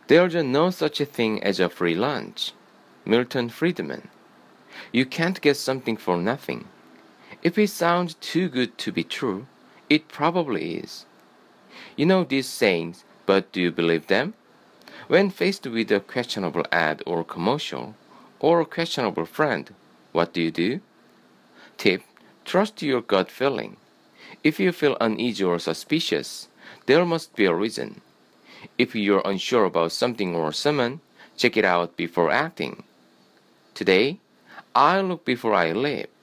There's no such a thing as a free lunch. Milton Friedman. You can't get something for nothing. If it sounds too good to be true, it probably is. You know these sayings, but do you believe them? When faced with a questionable ad or commercial, or a questionable friend, what do you do? Tip: trust your gut feeling. If you feel uneasy or suspicious, there must be a reason. If you're unsure about something or someone, check it out before acting. Today, I look before I leap.